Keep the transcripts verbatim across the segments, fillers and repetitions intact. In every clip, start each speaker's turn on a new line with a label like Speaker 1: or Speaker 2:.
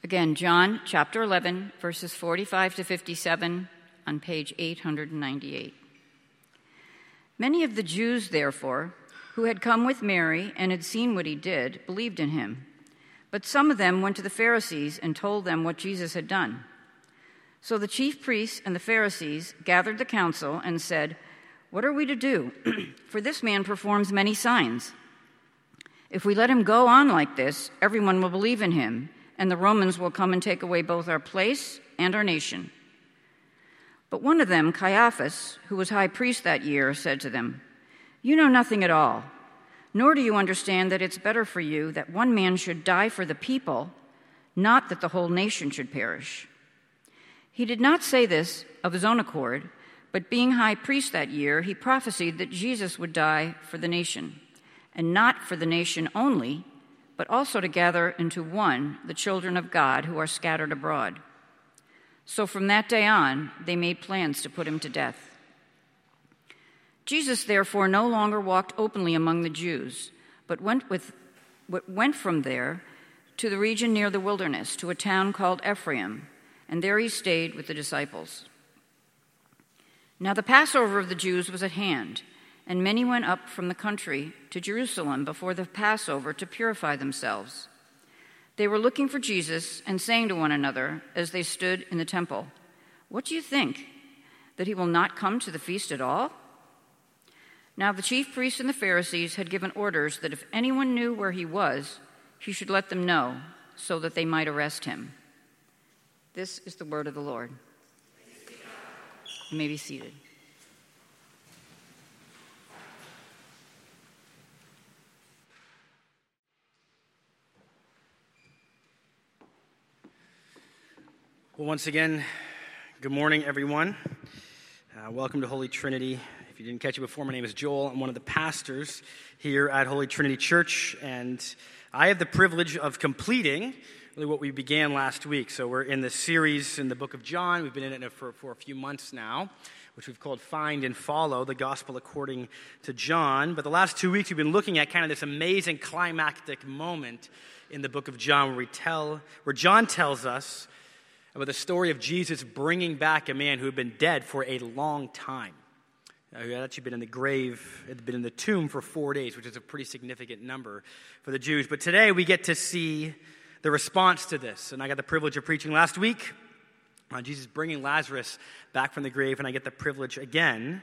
Speaker 1: Again, John chapter eleven, verses forty-five to fifty-seven on page eight hundred ninety-eight. Many of the Jews, therefore, who had come with Mary and had seen what he did, believed in him. But some of them went to the Pharisees and told them what Jesus had done. So the chief priests and the Pharisees gathered the council and said, "What are we to do? For this man performs many signs. If we let him go on like this, everyone will believe in him, and the Romans will come and take away both our place and our nation." But one of them, Caiaphas, who was high priest that year, said to them, "You know nothing at all, nor do you understand that it's better for you that one man should die for the people, not that the whole nation should perish." He did not say this of his own accord, but being high priest that year, he prophesied that Jesus would die for the nation, and not for the nation only, but also to gather into one the children of God who are scattered abroad. So from that day on, they made plans to put him to death. Jesus, therefore, no longer walked openly among the Jews, but went, with, went from there to the region near the wilderness, to a town called Ephraim, and there he stayed with the disciples. Now the Passover of the Jews was at hand, and many went up from the country to Jerusalem before the Passover to purify themselves. They were looking for Jesus and saying to one another as they stood in the temple, "What do you think? That he will not come to the feast at all?" Now the chief priests and the Pharisees had given orders that if anyone knew where he was, he should let them know, so that they might arrest him. This is the word of the Lord. You may be seated.
Speaker 2: Well, once again, good morning, everyone. Uh, welcome to Holy Trinity. If you didn't catch it before, my name is Joel. I'm one of the pastors here at Holy Trinity Church, and I have the privilege of completing really what we began last week. So we're in the series in the book of John. We've been in it for, for a few months now, which we've called Find and Follow, the Gospel according to John. But the last two weeks, we've been looking at kind of this amazing climactic moment in the book of John where we tell, where John tells us about the story of Jesus bringing back a man who had been dead for a long time. Uh, who had actually been in the grave, had been in the tomb for four days, which is a pretty significant number for the Jews. But today we get to see the response to this. And I got the privilege of preaching last week on Jesus bringing Lazarus back from the grave, and I get the privilege again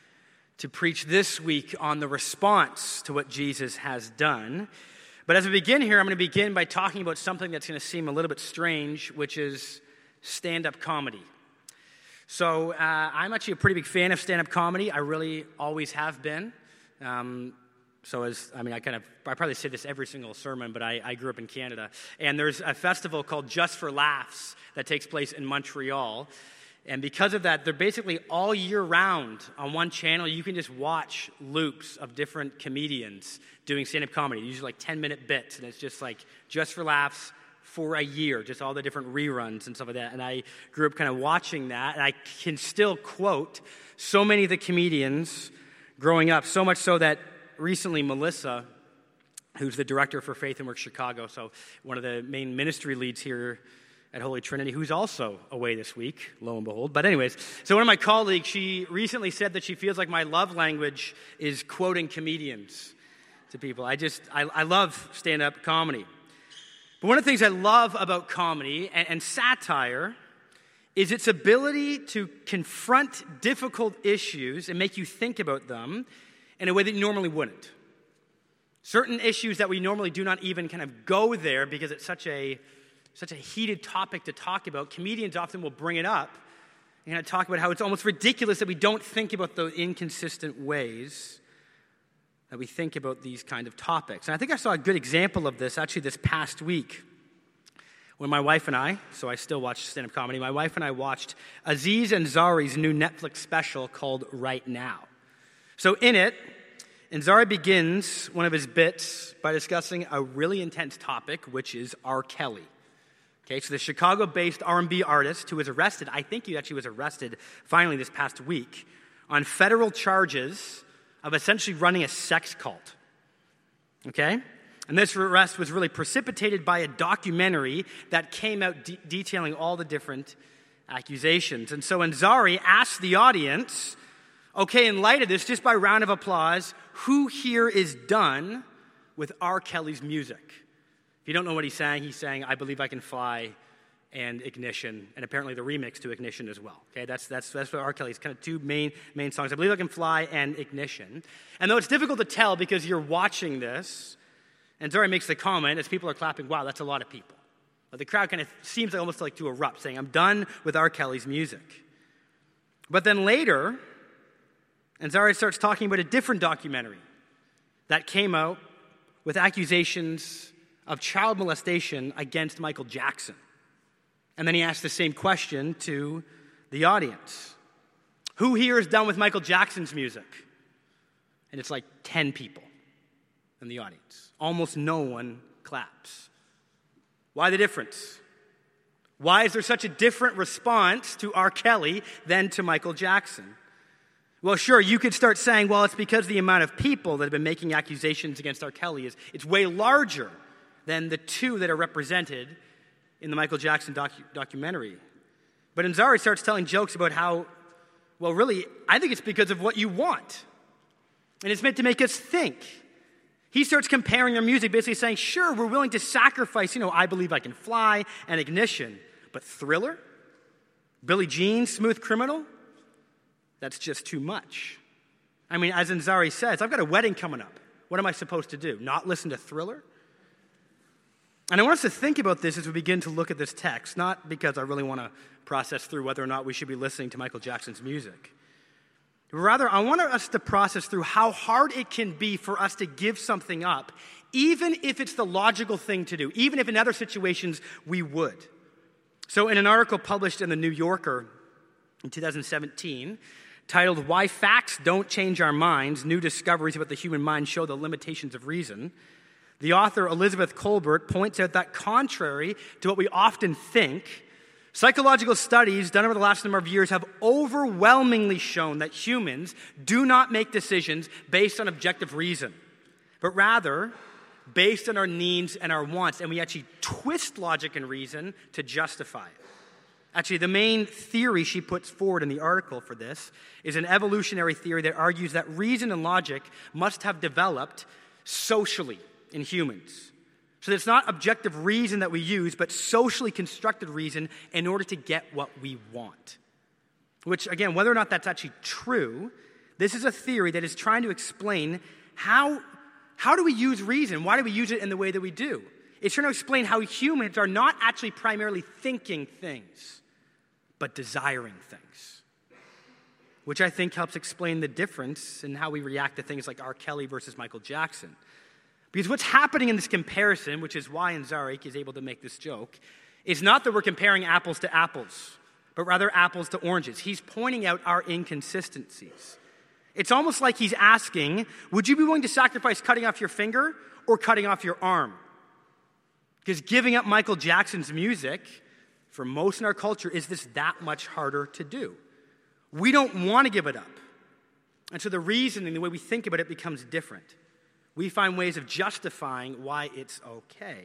Speaker 2: to preach this week on the response to what Jesus has done. But as we begin here, I'm going to begin by talking about something that's going to seem a little bit strange, which is stand-up comedy. So uh, I'm actually a pretty big fan of stand-up comedy. I really always have been. Um, so as, I mean, I kind of, I probably say this every single sermon, but I, I grew up in Canada. And there's a festival called Just for Laughs that takes place in Montreal. And because of that, they're basically all year round on one channel. You can just watch loops of different comedians doing stand-up comedy, usually like ten-minute bits. And it's just like, Just for Laughs, for a year, just all the different reruns and stuff like that. And I grew up kind of watching that, and I can still quote so many of the comedians growing up, so much so that recently Melissa, who's the director for Faith and Work Chicago, so one of the main ministry leads here at Holy Trinity, who's also away this week, lo and behold. But anyways, so one of my colleagues, she recently said that she feels like my love language is quoting comedians to people. I just, I, I love stand-up comedy. But one of the things I love about comedy and, and satire is its ability to confront difficult issues and make you think about them in a way that you normally wouldn't. Certain issues that we normally do not even kind of go there because it's such a such a heated topic to talk about. Comedians often will bring it up and kind of talk about how it's almost ridiculous that we don't think about the inconsistent ways that we think about these kind of topics. And I think I saw a good example of this actually this past week when my wife and I, so I still watch stand-up comedy, my wife and I watched Aziz Ansari's new Netflix special called Right Now. So in it, Ansari begins one of his bits by discussing a really intense topic, which is R. Kelly. Okay, so the Chicago-based R and B artist who was arrested, I think he actually was arrested finally this past week, on federal charges of essentially running a sex cult. Okay? And this arrest was really precipitated by a documentary that came out de- detailing all the different accusations. And so Ansari asked the audience, okay, in light of this, just by round of applause, who here is done with R. Kelly's music? If you don't know what he's saying, he's saying, I Believe I Can Fly and Ignition, and apparently the remix to Ignition as well. Okay, that's that's that's what R. Kelly's kind of two main main songs. I Believe I Can Fly and Ignition. And though it's difficult to tell because you're watching this, and Zari makes the comment as people are clapping, wow, that's a lot of people. But the crowd kind of seems like almost like to erupt, saying, I'm done with R. Kelly's music. But then later, Ansari starts talking about a different documentary that came out with accusations of child molestation against Michael Jackson. And then he asked the same question to the audience. Who here is done with Michael Jackson's music? And it's like ten people in the audience. Almost no one claps. Why the difference? Why is there such a different response to R. Kelly than to Michael Jackson? Well, sure, you could start saying, well, it's because the amount of people that have been making accusations against R. Kelly is it's way larger than the two that are represented in the Michael Jackson docu- documentary. But Ansari starts telling jokes about how, well, really, I think it's because of what you want. And it's meant to make us think. He starts comparing their music, basically saying, sure, we're willing to sacrifice, you know, I Believe I Can Fly and Ignition. But Thriller? Billie Jean, Smooth Criminal? That's just too much. I mean, as Ansari says, I've got a wedding coming up. What am I supposed to do? Not listen to Thriller? And I want us to think about this as we begin to look at this text, not because I really want to process through whether or not we should be listening to Michael Jackson's music. Rather, I want us to process through how hard it can be for us to give something up, even if it's the logical thing to do, even if in other situations we would. So in an article published in the New Yorker in two thousand seventeen, titled, Why Facts Don't Change Our Minds, New Discoveries About the Human Mind Show the Limitations of Reason, the author Elizabeth Kolbert points out that contrary to what we often think, psychological studies done over the last number of years have overwhelmingly shown that humans do not make decisions based on objective reason, but rather based on our needs and our wants, and we actually twist logic and reason to justify it. Actually, the main theory she puts forward in the article for this is an evolutionary theory that argues that reason and logic must have developed socially in humans. So it's not objective reason that we use, but socially constructed reason in order to get what we want. Which, again, whether or not that's actually true, this is a theory that is trying to explain how, how do we use reason? Why do we use it in the way that we do? It's trying to explain how humans are not actually primarily thinking things, but desiring things. Which I think helps explain the difference in how we react to things like R. Kelly versus Michael Jackson. Because what's happening in this comparison, which is why Ansari is able to make this joke, is not that we're comparing apples to apples, but rather apples to oranges. He's pointing out our inconsistencies. It's almost like he's asking, would you be willing to sacrifice cutting off your finger or cutting off your arm? Because giving up Michael Jackson's music, for most in our culture, is this that much harder to do. We don't want to give it up. And so the reasoning, the way we think about it becomes different. We find ways of justifying why it's okay.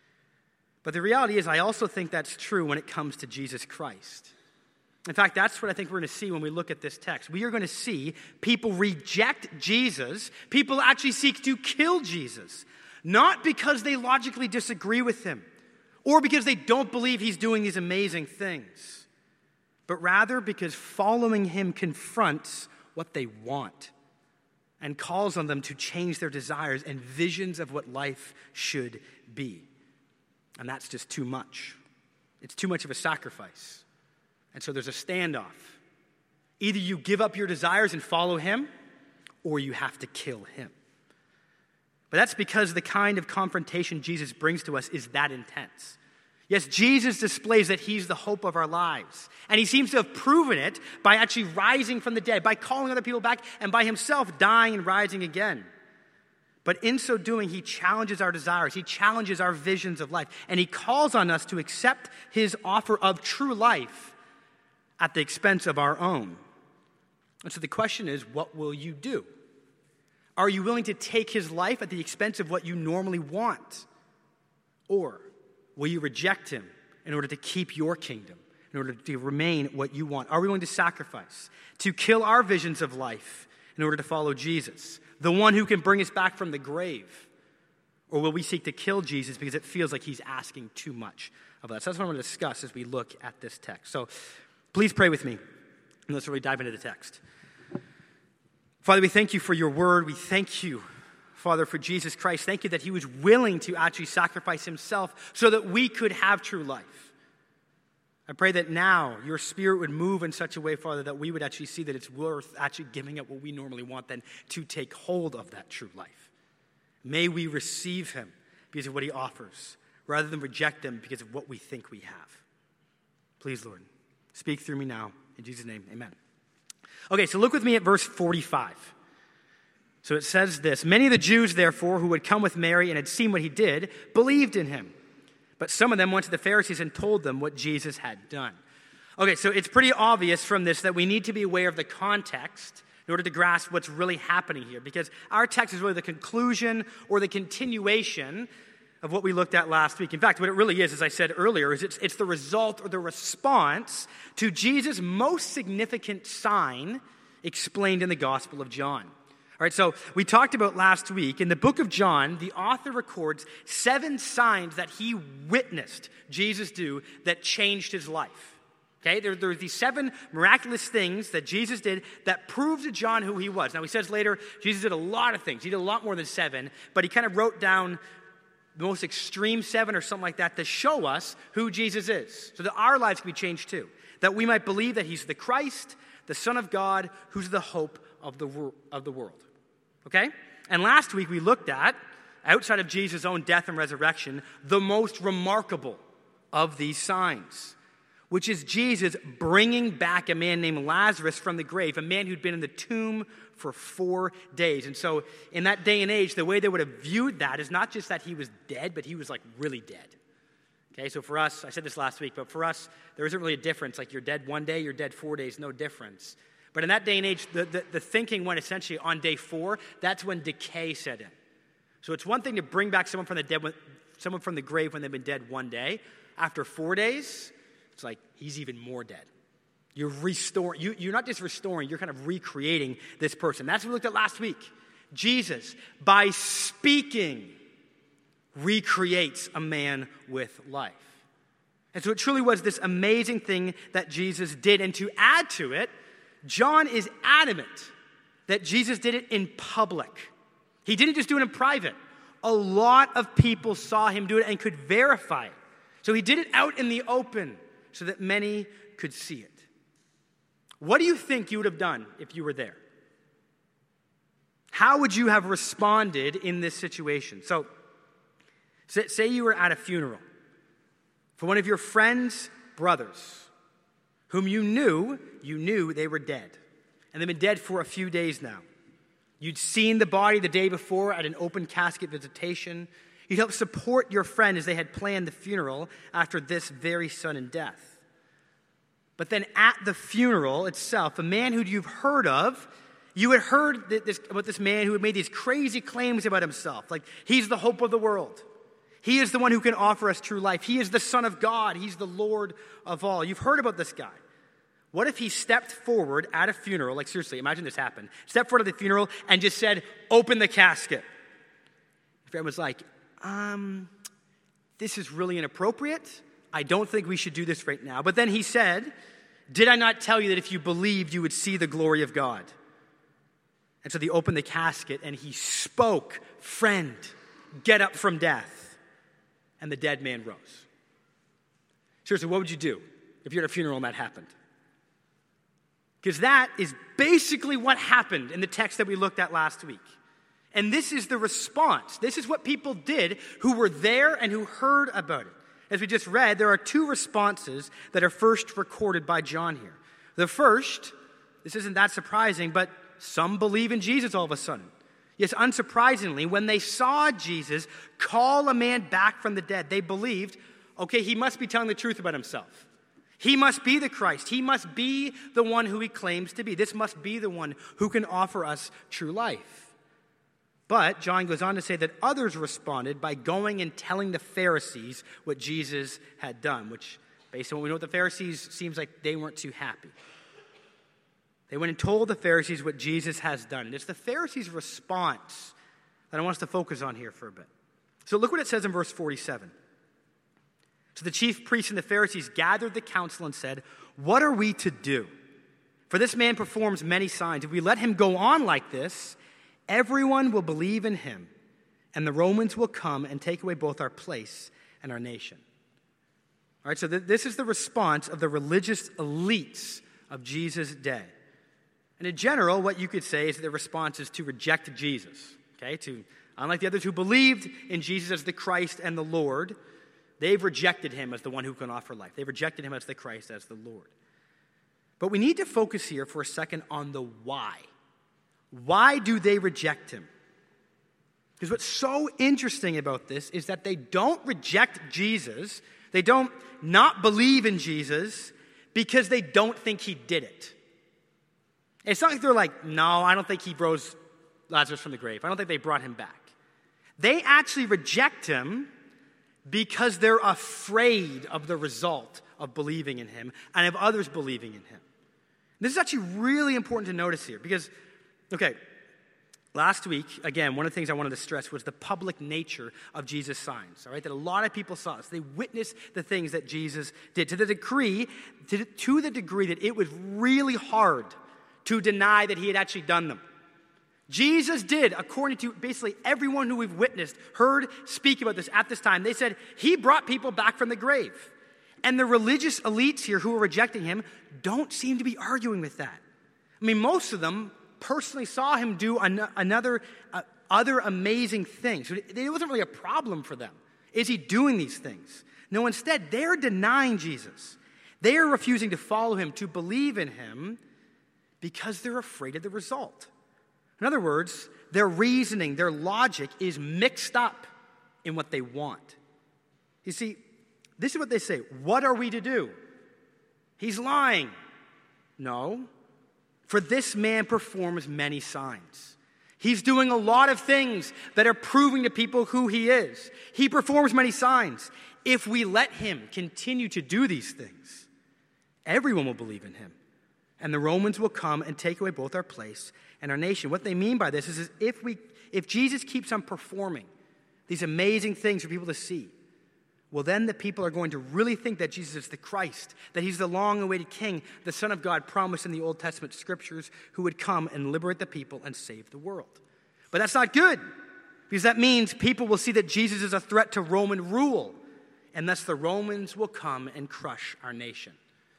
Speaker 2: But the reality is, I also think that's true when it comes to Jesus Christ. In fact, that's what I think we're going to see when we look at this text. We are going to see people reject Jesus. People actually seek to kill Jesus. Not because they logically disagree with him or because they don't believe he's doing these amazing things, but rather because following him confronts what they want and calls on them to change their desires and visions of what life should be. And that's just too much. It's too much of a sacrifice. And so there's a standoff. Either you give up your desires and follow him, or you have to kill him. But that's because the kind of confrontation Jesus brings to us is that intense. Yes, Jesus displays that he's the hope of our lives. And he seems to have proven it by actually rising from the dead, by calling other people back, and by himself dying and rising again. But in so doing, he challenges our desires. He challenges our visions of life. And he calls on us to accept his offer of true life at the expense of our own. And so the question is, what will you do? Are you willing to take his life at the expense of what you normally want? Or will you reject him in order to keep your kingdom, in order to remain what you want? Are we willing to sacrifice, to kill our visions of life in order to follow Jesus, the one who can bring us back from the grave? Or will we seek to kill Jesus because it feels like he's asking too much of us? That's what I want to discuss as we look at this text. So please pray with me, and let's really dive into the text. Father, we thank you for your word. We thank you, Father, for Jesus Christ. Thank you that he was willing to actually sacrifice himself so that we could have true life. I pray that now your Spirit would move in such a way, Father, that we would actually see that it's worth actually giving up what we normally want then to take hold of that true life. May we receive him because of what he offers, rather than reject him because of what we think we have. Please, Lord, speak through me now. In Jesus' name, amen. Okay, so look with me at verse forty-five. So it says this: Many of the Jews, therefore, who had come with Mary and had seen what he did, believed in him. But some of them went to the Pharisees and told them what Jesus had done. Okay, so it's pretty obvious from this that we need to be aware of the context in order to grasp what's really happening here, because our text is really the conclusion or the continuation of what we looked at last week. In fact, what it really is, as I said earlier, is it's, it's the result or the response to Jesus' most significant sign explained in the Gospel of John. All right, so we talked about last week, in the book of John, the author records seven signs that he witnessed Jesus do that changed his life. Okay, there, there are these seven miraculous things that Jesus did that proved to John who he was. Now, he says later, Jesus did a lot of things. He did a lot more than seven, but he kind of wrote down the most extreme seven or something like that to show us who Jesus is, so that our lives can be changed too, that we might believe that he's the Christ, the Son of God, who's the hope of the, wor- of the world. Okay? And last week we looked at, outside of Jesus' own death and resurrection, the most remarkable of these signs, which is Jesus bringing back a man named Lazarus from the grave, a man who'd been in the tomb for four days. And so in that day and age, the way they would have viewed that is not just that he was dead, but he was like really dead. Okay, so for us, I said this last week, but for us, there isn't really a difference. Like you're dead one day, you're dead four days, no difference. But in that day and age, the, the, the thinking went essentially on day four, that's when decay set in. So it's one thing to bring back someone from the dead, someone from the grave when they've been dead one day. After four days, it's like he's even more dead. You're restoring, you, you're not just restoring, you're kind of recreating this person. That's what we looked at last week. Jesus, by speaking, recreates a man with life. And so it truly was this amazing thing that Jesus did. And to add to it, John is adamant that Jesus did it in public. He didn't just do it in private. A lot of people saw him do it and could verify it. So he did it out in the open so that many could see it. What do you think you would have done if you were there? How would you have responded in this situation? So, say you were at a funeral for one of your friend's brothers, whom you knew, you knew they were dead. And they've been dead for a few days now. You'd seen the body the day before at an open casket visitation. You'd helped support your friend as they had planned the funeral after this very sudden death. But then at the funeral itself, a man who you've heard of, you had heard this, about this man who had made these crazy claims about himself. Like, he's the hope of the world. He is the one who can offer us true life. He is the Son of God. He's the Lord of all. You've heard about this guy. What if he stepped forward at a funeral, like seriously, imagine this happened, stepped forward at the funeral and just said, open the casket. Your friend was like, um, this is really inappropriate. I don't think we should do this right now. But then he said, did I not tell you that if you believed, you would see the glory of God? And so they opened the casket and he spoke, friend, get up from death. And the dead man rose. Seriously, what would you do if you're at a funeral and that happened? Because that is basically what happened in the text that we looked at last week. And this is the response. This is what people did who were there and who heard about it. As we just read, there are two responses that are first recorded by John here. The first, this isn't that surprising, but some believe in Jesus all of a sudden. Yes, unsurprisingly, when they saw Jesus call a man back from the dead, they believed, okay, he must be telling the truth about himself. He must be the Christ. He must be the one who he claims to be. This must be the one who can offer us true life. But John goes on to say that others responded by going and telling the Pharisees what Jesus had done, which, based on what we know of the Pharisees, seems like they weren't too happy. They went and told the Pharisees what Jesus has done. And it's the Pharisees' response that I want us to focus on here for a bit. So look what it says in verse forty-seven. So the chief priests and the Pharisees gathered the council and said, "What are we to do? For this man performs many signs. If we let him go on like this, everyone will believe in him, and the Romans will come and take away both our place and our nation." All right, so th- this is the response of the religious elites of Jesus' day. And in general, what you could say is that their response is to reject Jesus. Okay, to unlike the others who believed in Jesus as the Christ and the Lord, they've rejected him as the one who can offer life. They've rejected him as the Christ, as the Lord. But we need to focus here for a second on the why. Why do they reject him? Because what's so interesting about this is that they don't reject Jesus. They don't not believe in Jesus because they don't think he did it. It's not like they're like, no, I don't think he rose Lazarus from the grave. I don't think they brought him back. They actually reject him because they're afraid of the result of believing in him and of others believing in him. This is actually really important to notice here because, okay, last week, again, one of the things I wanted to stress was the public nature of Jesus' signs, all right, that a lot of people saw this. They witnessed the things that Jesus did to the degree, to, to the degree that it was really hard to deny that he had actually done them. Jesus did, according to basically everyone who we've witnessed, heard speak about this at this time. They said he brought people back from the grave. And the religious elites here who are rejecting him don't seem to be arguing with that. I mean, most of them personally saw him do an- another, uh, other amazing things. So it wasn't really a problem for them. Is he doing these things? No, instead, they're denying Jesus. They are refusing to follow him, to believe in him, because they're afraid of the result. In other words, their reasoning, their logic is mixed up in what they want. You see, this is what they say. What are we to do? He's lying. No. For this man performs many signs. He's doing a lot of things that are proving to people who he is. He performs many signs. If we let him continue to do these things, everyone will believe in him. And the Romans will come and take away both our place and our nation. What they mean by this is, is if we, if Jesus keeps on performing these amazing things for people to see, well, then the people are going to really think that Jesus is the Christ, that he's the long-awaited King, the Son of God promised in the Old Testament scriptures, who would come and liberate the people and save the world. But that's not good, because that means people will see that Jesus is a threat to Roman rule, and thus the Romans will come and crush our nation.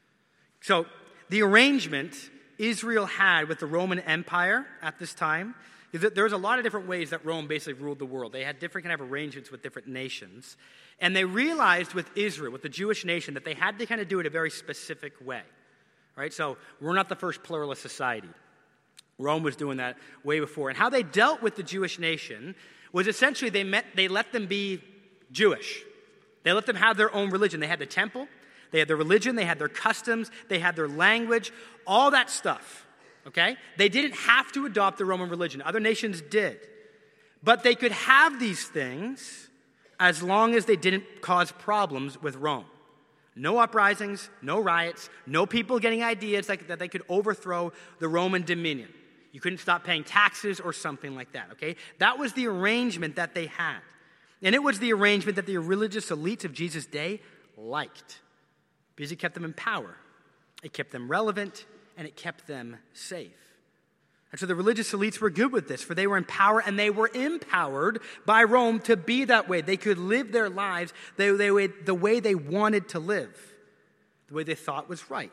Speaker 2: So the arrangement Israel had with the Roman Empire at this time, there was a lot of different ways that Rome basically ruled the world. They had different kind of arrangements with different nations. And they realized with Israel, with the Jewish nation, that they had to kind of do it a very specific way. Right? So we're not the first pluralist society. Rome was doing that way before. And how they dealt with the Jewish nation was essentially they, met, they let them be Jewish. They let them have their own religion. They had the temple. They had their religion, they had their customs, they had their language, all that stuff, okay? They didn't have to adopt the Roman religion. Other nations did. But they could have these things as long as they didn't cause problems with Rome. No uprisings, no riots, no people getting ideas like that they could overthrow the Roman dominion. You couldn't stop paying taxes or something like that, okay? That was the arrangement that they had. And it was the arrangement that the religious elites of Jesus' day liked. Because it kept them in power, it kept them relevant, and it kept them safe. And so the religious elites were good with this, for they were in power, and they were empowered by Rome to be that way. They could live their lives they, they would, the way they wanted to live, the way they thought was right.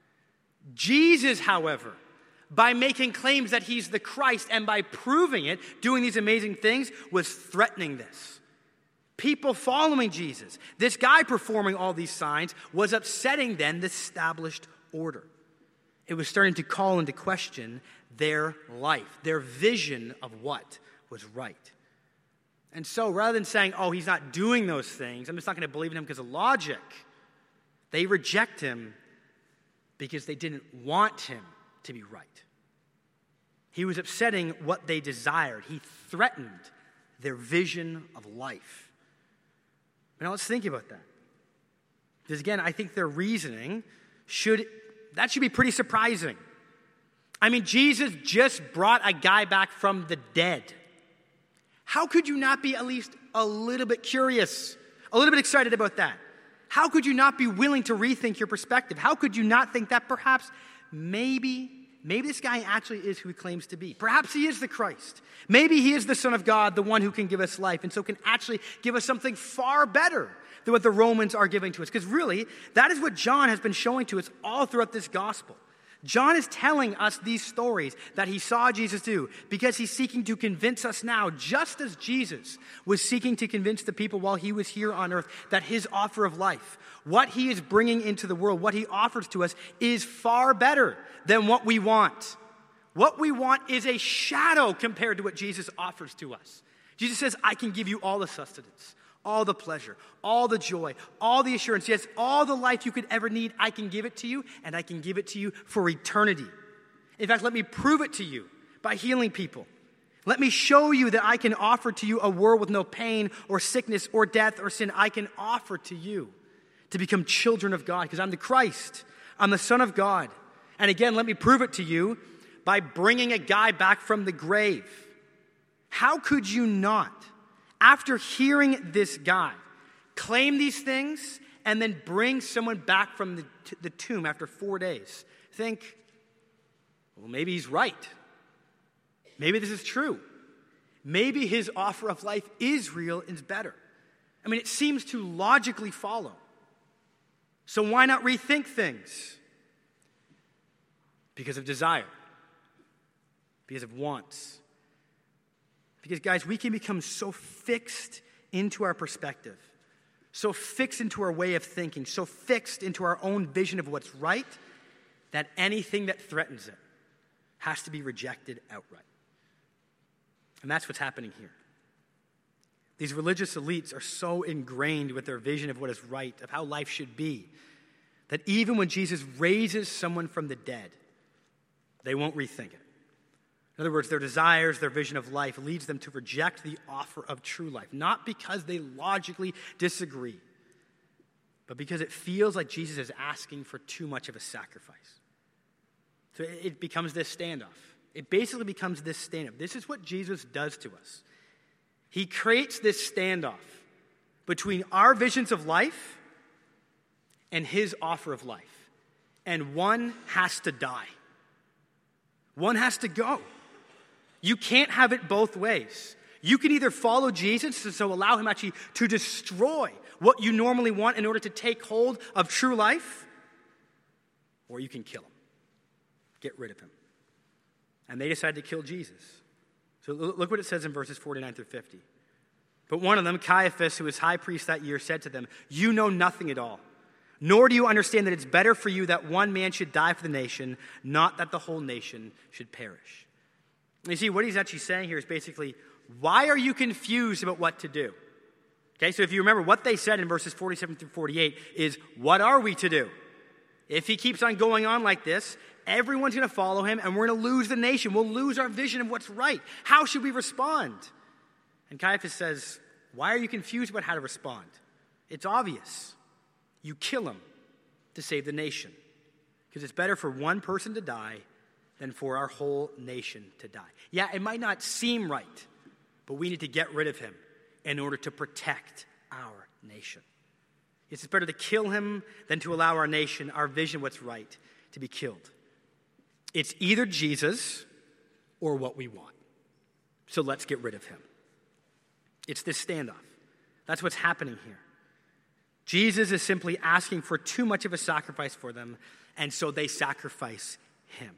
Speaker 2: Jesus, however, by making claims that he's the Christ and by proving it, doing these amazing things, was threatening this. People following Jesus, this guy performing all these signs, was upsetting then the established order. It was starting to call into question their life, their vision of what was right. And so rather than saying, oh, he's not doing those things, I'm just not going to believe in him because of logic, they reject him because they didn't want him to be right. He was upsetting what they desired. He threatened their vision of life. Now let's think about that. Because again, I think their reasoning should, that should be pretty surprising. I mean, Jesus just brought a guy back from the dead. How could you not be at least a little bit curious, a little bit excited about that? How could you not be willing to rethink your perspective? How could you not think that perhaps maybe, maybe this guy actually is who he claims to be? Perhaps he is the Christ. Maybe he is the Son of God, the one who can give us life, and so can actually give us something far better than what the Romans are giving to us. Because really, that is what John has been showing to us all throughout this gospel. John is telling us these stories that he saw Jesus do because he's seeking to convince us now, just as Jesus was seeking to convince the people while he was here on earth, that his offer of life, what he is bringing into the world, what he offers to us, is far better than what we want. What we want is a shadow compared to what Jesus offers to us. Jesus says, I can give you all the sustenance, all the pleasure, all the joy, all the assurance. Yes, all the life you could ever need, I can give it to you, and I can give it to you for eternity. In fact, let me prove it to you by healing people. Let me show you that I can offer to you a world with no pain or sickness or death or sin. I can offer to you to become children of God because I'm the Christ. I'm the Son of God. And again, let me prove it to you by bringing a guy back from the grave. How could you not, after hearing this guy, claim these things and then bring someone back from the, t- the tomb after four days? Think, well, maybe he's right. Maybe this is true. Maybe his offer of life is real and is better. I mean, it seems to logically follow. So why not rethink things? Because of desire. Because of wants. Because, guys, we can become so fixed into our perspective, so fixed into our way of thinking, so fixed into our own vision of what's right, that anything that threatens it has to be rejected outright. And that's what's happening here. These religious elites are so ingrained with their vision of what is right, of how life should be, that even when Jesus raises someone from the dead, they won't rethink it. In other words, their desires, their vision of life leads them to reject the offer of true life, not because they logically disagree, but because it feels like Jesus is asking for too much of a sacrifice. So it becomes this standoff. It basically becomes this standoff. This is what Jesus does to us. He creates this standoff between our visions of life and his offer of life. And one has to die. One has to go. You can't have it both ways. You can either follow Jesus, so allow him actually to destroy what you normally want in order to take hold of true life, or you can kill him. Get rid of him. And they decided to kill Jesus. So look what it says in verses forty-nine through fifty. But one of them, Caiaphas, who was high priest that year, said to them, "You know nothing at all, nor do you understand that it's better for you that one man should die for the nation, not that the whole nation should perish." And you see, what he's actually saying here is basically, why are you confused about what to do? Okay, so if you remember, what they said in verses forty-seven through forty-eight is, what are we to do? If he keeps on going on like this, everyone's going to follow him, and we're going to lose the nation. We'll lose our vision of what's right. How should we respond? And Caiaphas says, why are you confused about how to respond? It's obvious. You kill him to save the nation. Because it's better for one person to die than for our whole nation to die. Yeah, it might not seem right, but we need to get rid of him in order to protect our nation. It's better to kill him than to allow our nation, our vision, what's right, to be killed. It's either Jesus or what we want. So let's get rid of him. It's this standoff. That's what's happening here. Jesus is simply asking for too much of a sacrifice for them, and so they sacrifice him.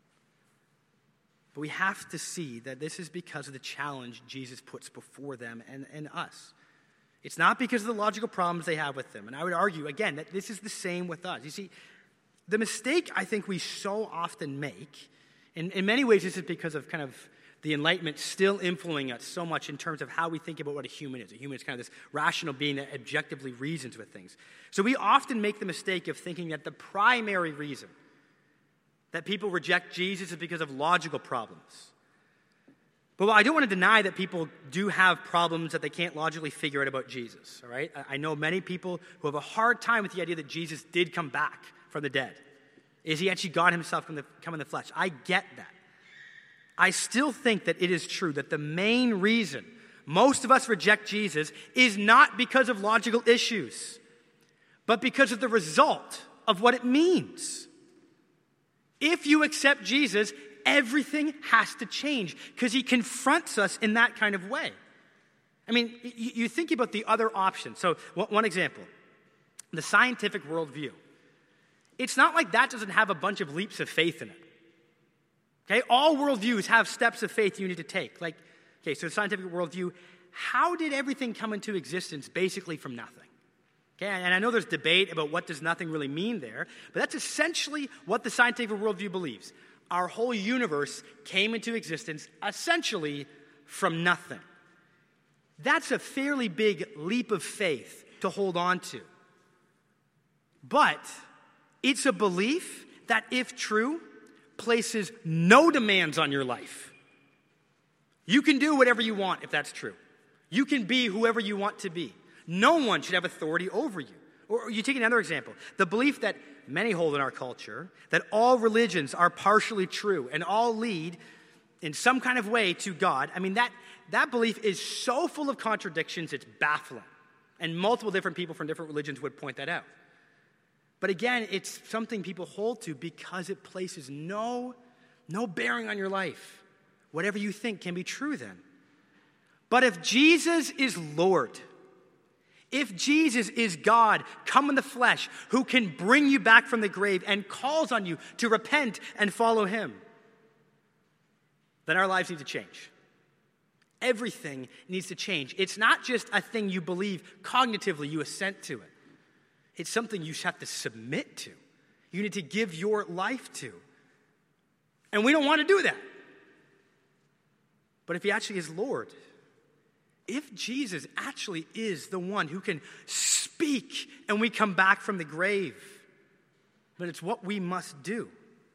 Speaker 2: But we have to see that this is because of the challenge Jesus puts before them and, and us. It's not because of the logical problems they have with them. And I would argue, again, that this is the same with us. You see, the mistake I think we so often make, in, in many ways this is because of kind of the Enlightenment still influencing us so much in terms of how we think about what a human is. A human is kind of this rational being that objectively reasons with things. So we often make the mistake of thinking that the primary reason that people reject Jesus is because of logical problems. But I don't want to deny that people do have problems that they can't logically figure out about Jesus, all right? I know many people who have a hard time with the idea that Jesus did come back from the dead. Is he actually God himself come in the flesh? I get that. I still think that it is true that the main reason most of us reject Jesus is not because of logical issues, but because of the result of what it means. If you accept Jesus, everything has to change because he confronts us in that kind of way. I mean, you, you think about the other options. So one example, the scientific worldview. It's not like that doesn't have a bunch of leaps of faith in it. Okay, all worldviews have steps of faith you need to take. Like, okay, so the scientific worldview, how did everything come into existence basically from nothing? Okay, and I know there's debate about what does nothing really mean there, but that's essentially what the scientific worldview believes. Our whole universe came into existence essentially from nothing. That's a fairly big leap of faith to hold on to. But it's a belief that, if true, places no demands on your life. You can do whatever you want if that's true. You can be whoever you want to be. No one should have authority over you. Or you take another example, the belief that many hold in our culture, that all religions are partially true and all lead in some kind of way to God. I mean, that, that belief is so full of contradictions, it's baffling. And multiple different people from different religions would point that out. But again, it's something people hold to because it places no, no bearing on your life. Whatever you think can be true then. But if Jesus is Lord, if Jesus is God, come in the flesh, who can bring you back from the grave and calls on you to repent and follow him, then our lives need to change. Everything needs to change. It's not just a thing you believe cognitively, you assent to it. It's something you have to submit to. You need to give your life to. And we don't want to do that. But if he actually is Lord, if Jesus actually is the one who can speak and we come back from the grave, then it's what we must do.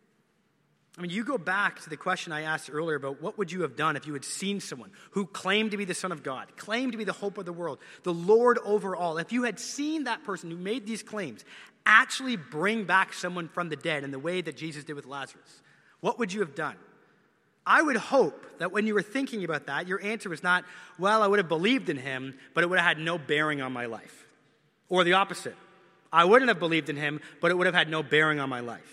Speaker 2: I mean, you go back to the question I asked earlier about what would you have done if you had seen someone who claimed to be the Son of God, claimed to be the hope of the world, the Lord over all. If you had seen that person who made these claims actually bring back someone from the dead in the way that Jesus did with Lazarus, what would you have done? I would hope that when you were thinking about that, your answer was not, well, I would have believed in him, but it would have had no bearing on my life. Or the opposite. I wouldn't have believed in him, but it would have had no bearing on my life.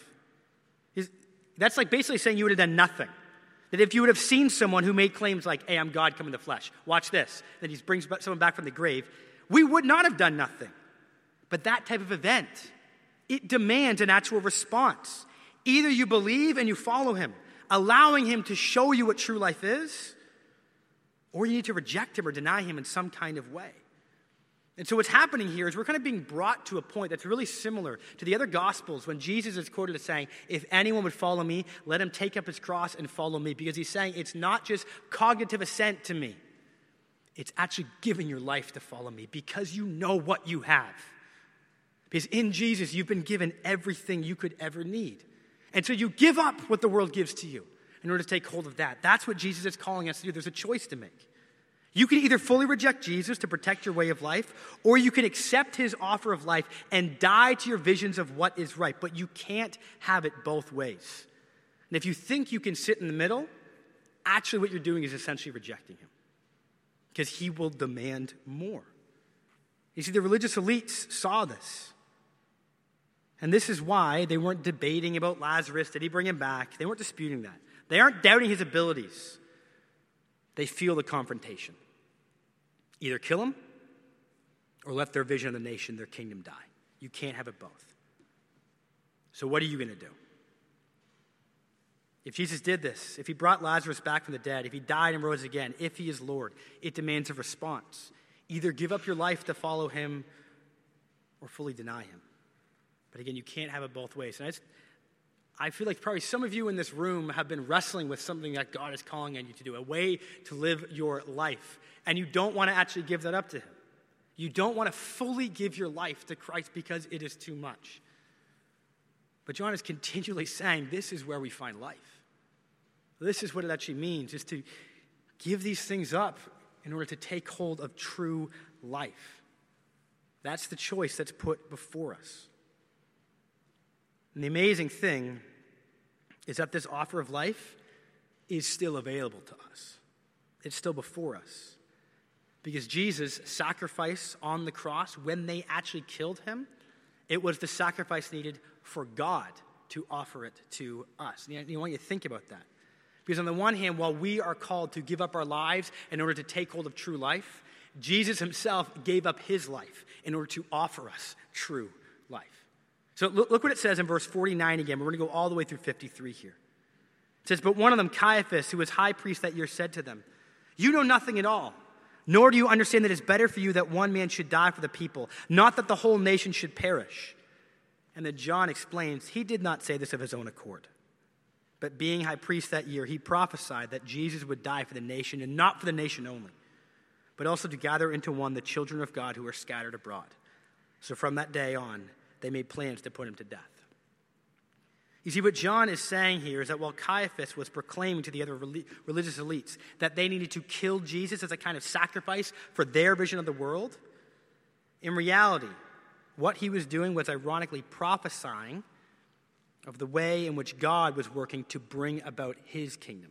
Speaker 2: That's like basically saying you would have done nothing. That if you would have seen someone who made claims like, hey, I'm God come in the flesh, watch this, that he brings someone back from the grave, we would not have done nothing. But that type of event, it demands an actual response. Either you believe and you follow him, allowing him to show you what true life is, or you need to reject him or deny him in some kind of way. And so what's happening here is we're kind of being brought to a point that's really similar to the other Gospels when Jesus is quoted as saying, if anyone would follow me, let him take up his cross and follow me. Because he's saying it's not just cognitive assent to me. It's actually giving your life to follow me because you know what you have. Because in Jesus, you've been given everything you could ever need. And so you give up what the world gives to you in order to take hold of that. That's what Jesus is calling us to do. There's a choice to make. You can either fully reject Jesus to protect your way of life, or you can accept his offer of life and die to your visions of what is right. But you can't have it both ways. And if you think you can sit in the middle, actually what you're doing is essentially rejecting him. Because he will demand more. You see, the religious elites saw this. And this is why they weren't debating about Lazarus. Did he bring him back? They weren't disputing that. They aren't doubting his abilities. They feel the confrontation. Either kill him or let their vision of the nation, their kingdom die. You can't have it both. So what are you going to do? If Jesus did this, if he brought Lazarus back from the dead, if he died and rose again, if he is Lord, it demands a response. Either give up your life to follow him or fully deny him. But again, you can't have it both ways. And I, just, I feel like probably some of you in this room have been wrestling with something that God is calling on you to do, a way to live your life. And you don't want to actually give that up to him. You don't want to fully give your life to Christ because it is too much. But John is continually saying this is where we find life. This is what it actually means, is to give these things up in order to take hold of true life. That's the choice that's put before us. And the amazing thing is that this offer of life is still available to us. It's still before us. Because Jesus' sacrifice on the cross, when they actually killed him, it was the sacrifice needed for God to offer it to us. And I want you to think about that. Because on the one hand, while we are called to give up our lives in order to take hold of true life, Jesus himself gave up his life in order to offer us true life. So look, look what it says in verse forty-nine again. We're going to go all the way through fifty-three here. It says, "But one of them, Caiaphas, who was high priest that year, said to them, 'You know nothing at all, nor do you understand that it is better for you that one man should die for the people, not that the whole nation should perish.' And then John explains, he did not say this of his own accord. But being high priest that year, he prophesied that Jesus would die for the nation, and not for the nation only, but also to gather into one the children of God who are scattered abroad. So from that day on, they made plans to put him to death." You see, what John is saying here is that while Caiaphas was proclaiming to the other religious elites that they needed to kill Jesus as a kind of sacrifice for their vision of the world, in reality, what he was doing was ironically prophesying of the way in which God was working to bring about his kingdom.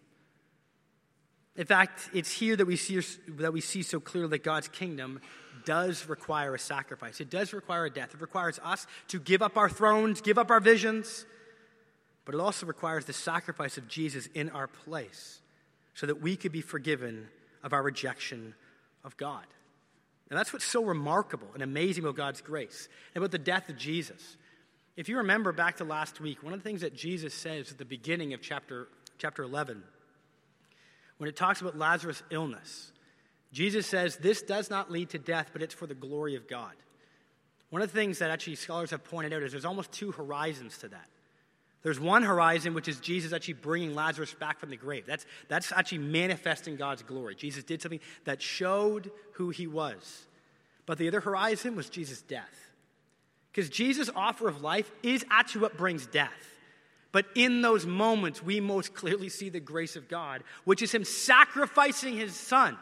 Speaker 2: In fact, it's here that we see that we see so clearly that God's kingdom does require a sacrifice. It does require a death. It requires us to give up our thrones, give up our visions, but it also requires the sacrifice of Jesus in our place so that we could be forgiven of our rejection of God. And that's what's so remarkable and amazing about God's grace and about the death of Jesus. If you remember back to last week, one of the things that Jesus says at the beginning of chapter, chapter eleven, when it talks about Lazarus' illness, Jesus says, "This does not lead to death, but it's for the glory of God." One of the things that actually scholars have pointed out is there's almost two horizons to that. There's one horizon, which is Jesus actually bringing Lazarus back from the grave. That's, that's actually manifesting God's glory. Jesus did something that showed who he was. But the other horizon was Jesus' death. Because Jesus' offer of life is actually what brings death. But in those moments, we most clearly see the grace of God, which is him sacrificing his son,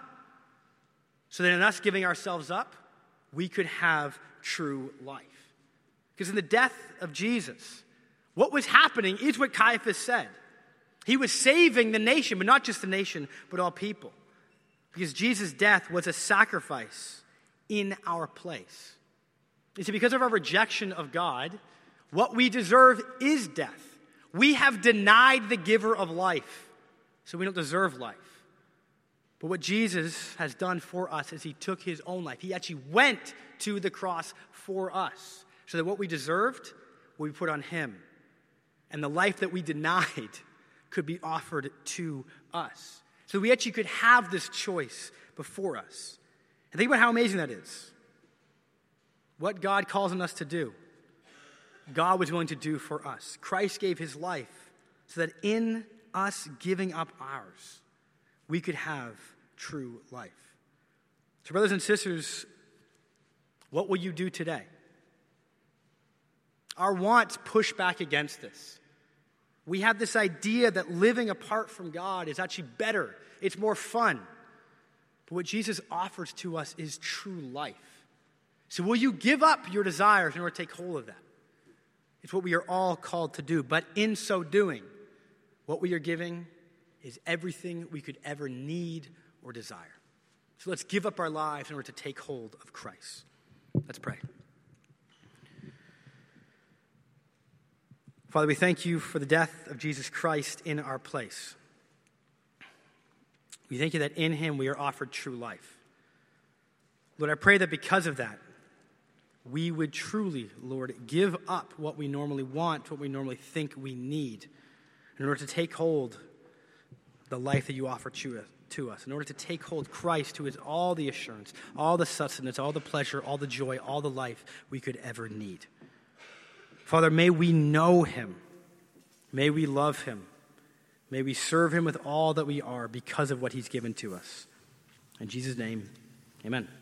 Speaker 2: so that in us giving ourselves up, we could have true life. Because in the death of Jesus, what was happening is what Caiaphas said. He was saving the nation, but not just the nation, but all people. Because Jesus' death was a sacrifice in our place. You see, because of our rejection of God, what we deserve is death. We have denied the giver of life, so we don't deserve life. But what Jesus has done for us is he took his own life. He actually went to the cross for us, so that what we deserved, we put on him. And the life that we denied could be offered to us. So we actually could have this choice before us. And think about how amazing that is. What God calls on us to do, God was willing to do for us. Christ gave his life so that in us giving up ours, we could have true life. So brothers and sisters, what will you do today? Our wants push back against this. We have this idea that living apart from God is actually better. It's more fun. But what Jesus offers to us is true life. So will you give up your desires in order to take hold of that? It's what we are all called to do. But in so doing, what we are giving is everything we could ever need or desire. So let's give up our lives in order to take hold of Christ. Let's pray. Father, we thank you for the death of Jesus Christ in our place. We thank you that in him we are offered true life. Lord, I pray that because of that, we would truly, Lord, give up what we normally want, what we normally think we need, in order to take hold of the life that you offer to us, in order to take hold Christ, who is all the assurance, all the sustenance, all the pleasure, all the joy, all the life we could ever need. Father, may we know him. May we love him. May we serve him with all that we are because of what he's given to us. In Jesus' name, amen.